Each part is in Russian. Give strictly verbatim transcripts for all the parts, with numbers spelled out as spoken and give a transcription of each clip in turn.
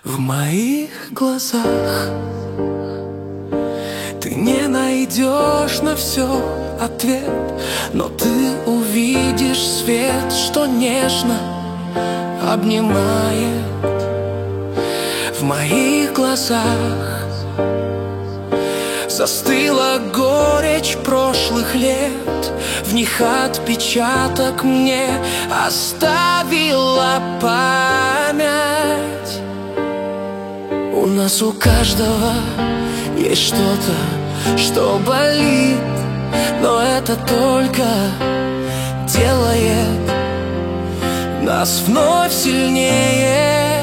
В моих глазах ты не найдешь на все ответ, но ты увидишь свет, что нежно обнимает. В моих глазах застыла горечь прошлых лет, в них отпечаток мне оставила память. У нас у каждого есть что-то, что болит, но это только делает нас вновь сильнее.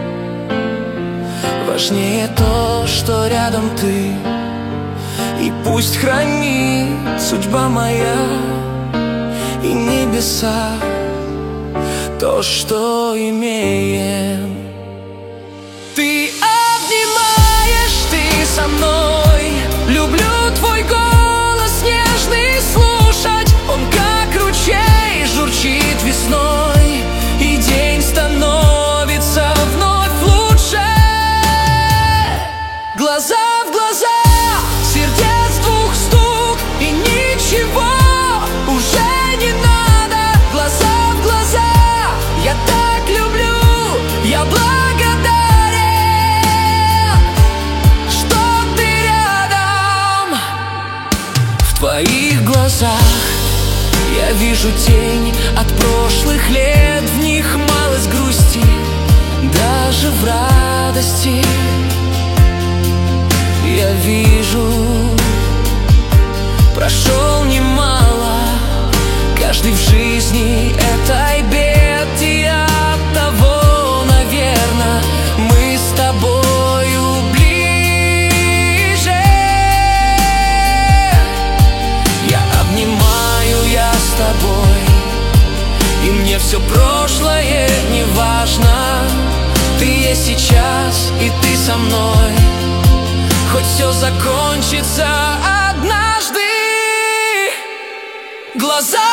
Важнее то, что рядом ты, и пусть хранит судьба моя и небеса то, что имеем. Ты обнимаешь, ты со мной. Люблю твой голос нежный слушать. Он как ручей журчит весной, и день становится вновь лучше. Глаза в глаза, сердец двух стук, и ничего уже не надо. Глаза в глаза, я так люблю, я благодарен, что ты рядом. В твоих глазах я вижу тень от прошлых лет, в них малость грусти, даже в радости. Я вижу, прошел немало, каждый в жизни этой бед, и от того, наверное, мы с тобою ближе. Я обнимаю, я с тобой, и мне все прошлое не важно. Ты есть сейчас, и ты со мной, хоть все закончится однажды. Глаза